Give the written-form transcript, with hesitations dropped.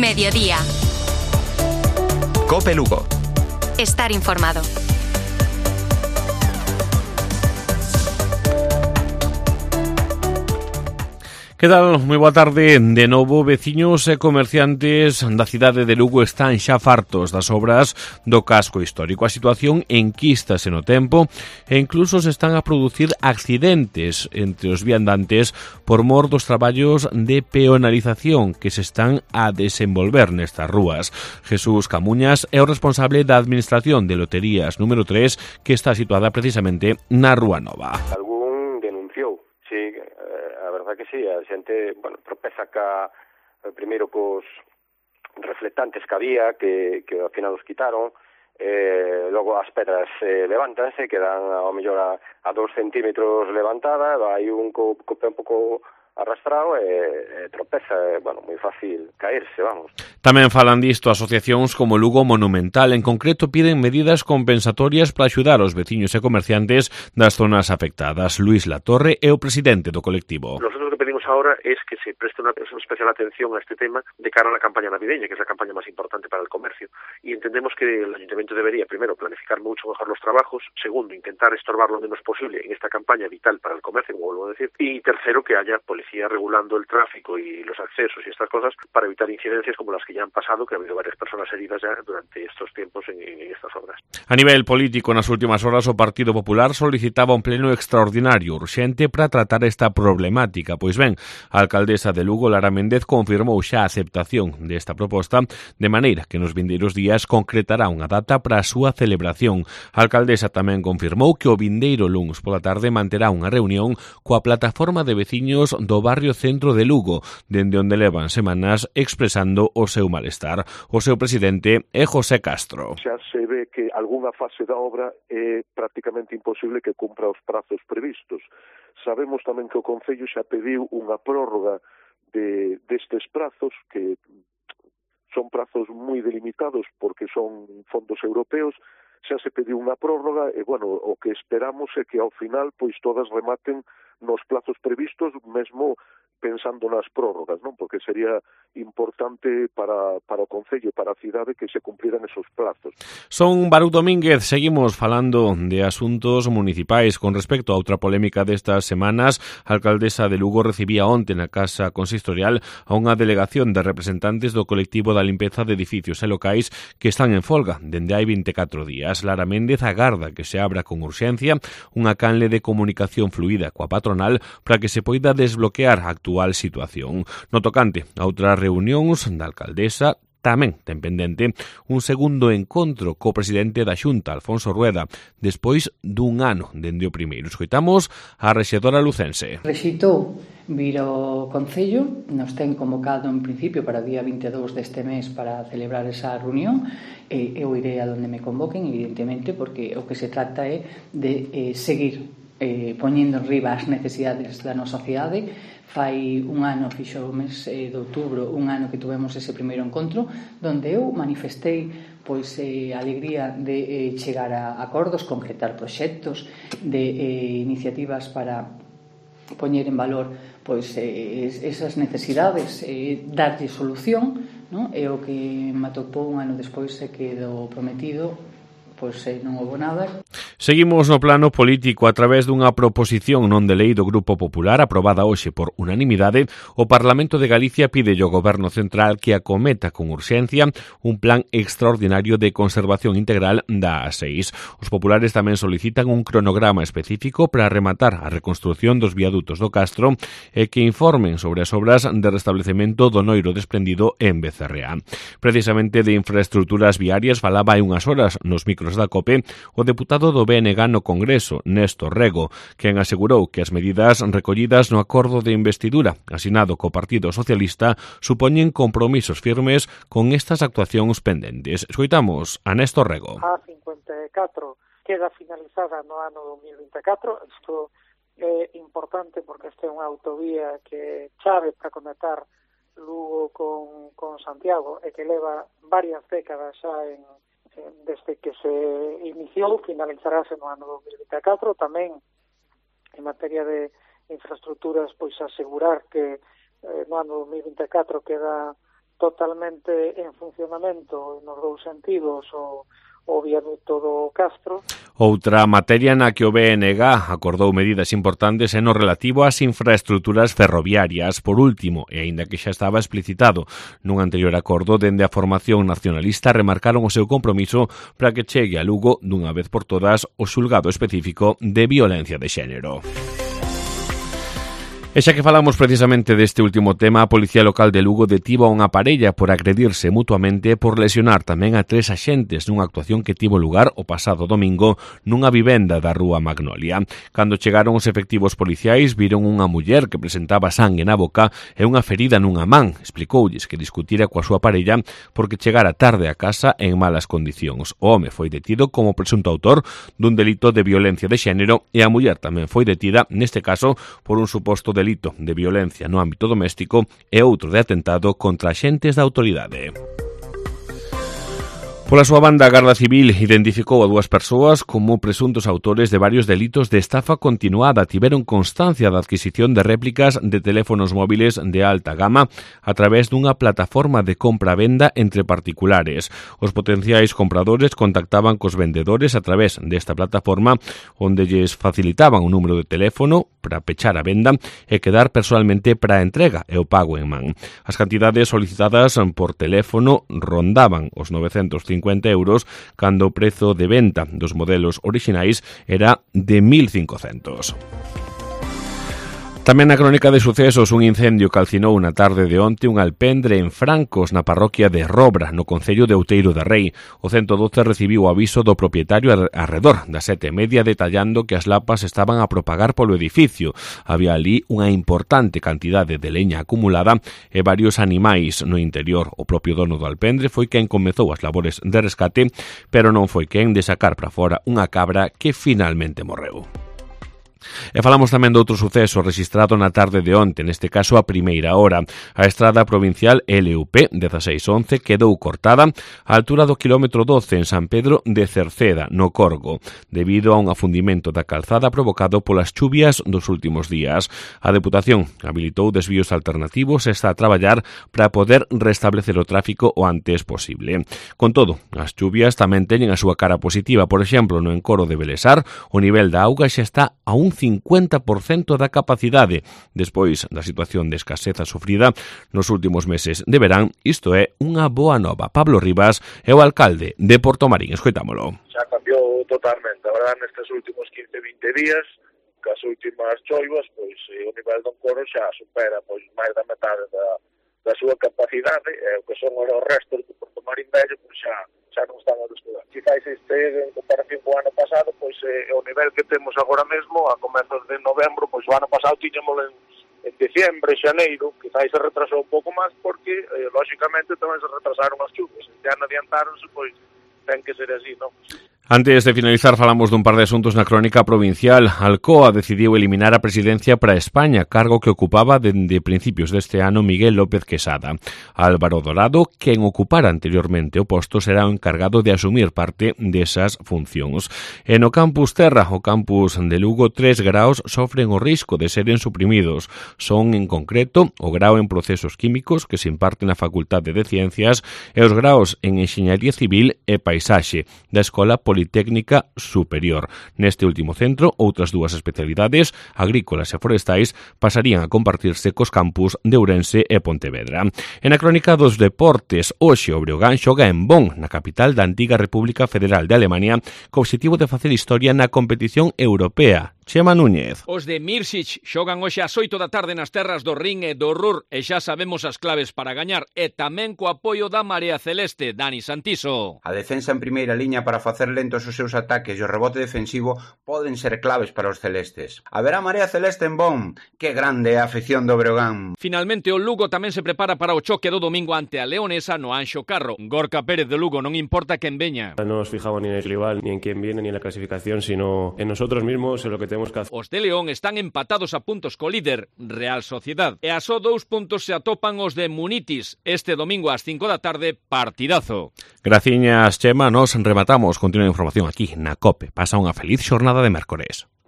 Mediodía. COPE Lugo. Estar informado. Que tal? Moi boa tarde. De novo, veciños e comerciantes da cidade de Lugo están xa fartos das obras do casco histórico. A situación enquístase no tempo e incluso se están a producir accidentes entre os viandantes por mor dos traballos de peonalización que se están a desenvolver nestas rúas. Jesús Camuñas é o responsable da Administración de Loterías número 3, que está situada precisamente na Rúa Nova. Algún denunciou, sí, a verdad que sí, a xente, tropeza primeiro cos reflectantes que había, que ao final os quitaron, logo as pedras levántanse, quedan ao mellor a 2 centímetros levantada, hai un co pé un pouco arrastrado e tropeza, moi fácil caerse, vamos. Tamén falan disto asociacións como Lugo Monumental. En concreto piden medidas compensatorias para axudar aos veciños e comerciantes das zonas afectadas. Luis Latorre é o presidente do colectivo. Nosotros lo que pedimos ahora es que se preste una especial atención a este tema de cara a la campaña navideña, que es la campaña más importante para el comercio. Y entendemos que el Ayuntamiento debería, primero, planificar mucho mejor los trabajos, segundo, intentar estorbar lo menos posible en esta campaña vital para el comercio, como vuelvo a decir, y tercero, que haya policía regulando el tráfico y los accesos y estas cosas para evitar incidencias como las que ya han pasado, que ha habido varias personas heridas ya durante estos tiempos en estas obras. A nivel político, nas últimas horas, o Partido Popular solicitaba un pleno extraordinario urxente para tratar esta problemática. Pois ben, a alcaldesa de Lugo, Lara Méndez, confirmou xa a aceptación desta proposta, de maneira que nos vindeiros días concretará unha data para a súa celebración. A alcaldesa tamén confirmou que o vindeiro luns pola tarde manterá unha reunión coa plataforma de veciños do barrio centro de Lugo, dende onde levan semanas expresando o seu malestar. O seu presidente é José Castro. Xa se ve que algunha fase da obra é prácticamente imposible que cumpra os prazos previstos. Sabemos tamén que o Concello xa pediu unha prórroga destes prazos, que son prazos moi delimitados porque son fondos europeos. Xa se pediu unha prórroga e, o que esperamos é que ao final pois todas rematen nos plazos previstos, mesmo pensando nas prórrogas, non? Porque sería importante para o Concello e para a cidade que se cumpriran esos plazos. Son Baruch Domínguez, seguimos falando de asuntos municipais con respecto a outra polémica destas semanas. A alcaldesa de Lugo recibía onte na Casa Consistorial a unha delegación de representantes do colectivo da limpeza de edificios e locais que están en folga dende hai 24 días. Lara Méndez agarda que se abra con urxencia unha canle de comunicación fluida coa patronal para que se poida desbloquear a actual situación. No tocante a outras reunións da alcaldesa, tamén ten pendente un segundo encontro co presidente da Xunta, Alfonso Rueda, despois dun ano dende o primeiro. Escoitamos a rexedora lucense. Rexitou vir ao Concello, nos ten convocado en principio para o día 22 deste mes para celebrar esa reunión, e eu irei a donde me convoquen, evidentemente, porque o que se trata é de seguir poñendo en riba as necesidades da nosa cidade. Fai un ano, fixo o mes de outubro, un ano que tuvemos ese primeiro encontro, donde eu manifestei a alegría de chegar a acordos, concretar proxectos, de iniciativas para poñer en valor esas necesidades, darlle solución, non? E o que me atopou un ano despois é que do prometido non houve nada. Seguimos no plano político. A través dunha proposición non de lei do Grupo Popular aprobada hoxe por unanimidade, o Parlamento de Galicia pide ao Goberno Central que acometa con urxencia un plan extraordinario de conservación integral da A6. Os populares tamén solicitan un cronograma específico para rematar a reconstrución dos viadutos do Castro e que informen sobre as obras de restablecemento do noiro desprendido en Becerreá. Precisamente de infraestructuras viarias falaba hai unhas horas nos micros da COPE o deputado do BNG no Congreso, Néstor Rego, quen asegurou que as medidas recollidas no acordo de investidura asinado co Partido Socialista supoñen compromisos firmes con estas actuacións pendentes. Escoitamos a Néstor Rego. A 54 queda finalizada no ano 2024. Isto é importante porque esta é unha autovía que chave para conectar Lugo con Santiago e que leva varias décadas xa desde que se iniciou, finalizarase no ano 2024. Tamén en materia de infraestructuras, pois asegurar que no ano 2024 queda totalmente en funcionamento nos dous sentidos o viaduto do Castro. Outra materia na que o BNG acordou medidas importantes é no relativo ás infraestructuras ferroviarias. Por último, e aínda que xa estaba explicitado nun anterior acordo, dende a formación nacionalista remarcaron o seu compromiso para que chegue a Lugo dunha vez por todas o xulgado específico de violencia de xénero. E xa que falamos precisamente deste último tema, a Policía Local de Lugo detivo a unha parella por agredirse mutuamente e por lesionar tamén a 3 axentes nunha actuación que tivo lugar o pasado domingo nunha vivenda da Rúa Magnolia. Cando chegaron os efectivos policiais, viron unha muller que presentaba sangue na boca e unha ferida nunha man. Explicoulles que discutira coa súa parella porque chegara tarde a casa en malas condicións. O home foi detido como presunto autor dun delito de violencia de xénero e a muller tamén foi detida, neste caso, por un suposto delito de violencia no ámbito doméstico e outro de atentado contra axentes da autoridade. Pola súa banda, a Garda Civil identificou a 2 persoas como presuntos autores de varios delitos de estafa continuada. Tiveron constancia da adquisición de réplicas de teléfonos móviles de alta gama a través dunha plataforma de compra-venda entre particulares. Os potenciais compradores contactaban cos vendedores a través desta plataforma onde lles facilitaban un número de teléfono para pechar a venda e quedar personalmente para a entrega e o pago en man. As cantidades solicitadas por teléfono rondaban os 950 euros, cando o prezo de venta dos modelos orixinais era de 1.500. Tamén na crónica de sucesos, un incendio calcinou na tarde de onte un alpendre en Francos, na parroquia de Robra, no concello de Outeiro de Rei. O 112 recibiu o aviso do propietario arredor das 7:30, detallando que as lapas estaban a propagar polo edificio. Había ali unha importante cantidade de leña acumulada e varios animais no interior. O propio dono do alpendre foi quen comezou as labores de rescate, pero non foi quen de sacar para fora unha cabra que finalmente morreu. E falamos tamén de outro suceso rexistrado na tarde de onte, neste caso a primeira hora. A estrada provincial LUP 1611 quedou cortada á altura do quilómetro 12 en San Pedro de Cerceda, no Corgo, debido a un afundimento da calzada provocado polas chuvias dos últimos días. A Deputación habilitou desvíos alternativos e está a traballar para poder restablecer o tráfico o antes posible. Con todo, as chuvias tamén teñen a súa cara positiva. Por exemplo, no encoro de Belesar, o nivel da auga xa está a un 50% da capacidade. Despois da situación de escaseza sufrida nos últimos meses de verán, isto é unha boa nova. Pablo Rivas é o alcalde de Portomarín. Escoitámolo. Xa cambiou totalmente. A verdade, nestes últimos 15-20 días, cas últimas choivas, pois o nivel do encoro xa supera pois máis da metade da súa capacidade, e o que son os restos do Portomarín Vello, pois xa non están a descuidar. Quizás en comparación co ano pasado, pois o nivel que temos agora mesmo, a comezos de novembro, pois o ano pasado tiñamos en diciembre, xaneiro, quizás se retrasou un pouco máis porque, lóxicamente, tamén se retrasaron as chuvas. Ya non adiantaronse, pois ten que ser así, non? Antes de finalizar, falamos dun par de asuntos na crónica provincial. Alcoa decidiu eliminar a presidencia para España, cargo que ocupaba dende principios deste ano Miguel López Quesada. Álvaro Dorado, quen ocupara anteriormente o posto, será o encargado de asumir parte desas funcións. E no campus Terra, o campus de Lugo, 3 graos sofren o risco de seren suprimidos. Son, en concreto, o grao en procesos químicos, que se imparte na Facultade de Ciencias, e os graos en Enxeñaría Civil e Paisaxe, da Escola Politécnica Superior. Neste último centro, outras 2 especialidades, agrícolas e forestais, pasarían a compartirse cos campus de Ourense e Pontevedra. En a crónica dos deportes, hoxe o Breogán xoga en Bonn, na capital da antiga República Federal de Alemania, co obxectivo de facer historia na competición europea. Chema Núñez. Os de Mirsic xogan hoxe ás 8 da tarde nas terras do Rin e do Ruhr e xa sabemos as claves para gañar, e tamén co apoio da Marea Celeste, Dani Santiso. A defensa en primeira liña para facer lentos os seus ataques e o rebote defensivo poden ser claves para os celestes. Haberá Marea Celeste en Bonn. Que grande é a afición do Breogán. Finalmente o Lugo tamén se prepara para o choque do domingo ante a Leonesa no Anxo Carro. Gorka Pérez de Lugo, non importa quen veña. No nos fijamos ni en el rival, ni en quién viene, ni en la clasificación, sino en nosotros mismos, en lo que tenemos que hacer. Os de León están empatados a puntos co líder, Real Sociedad, e a só 2 puntos se atopan os de Munitis. Este domingo ás 5 da tarde, partidazo. Graciñas, Chema, nos rematamos. Continúa a información aquí na COPE. Pasa unha feliz xornada de mércores.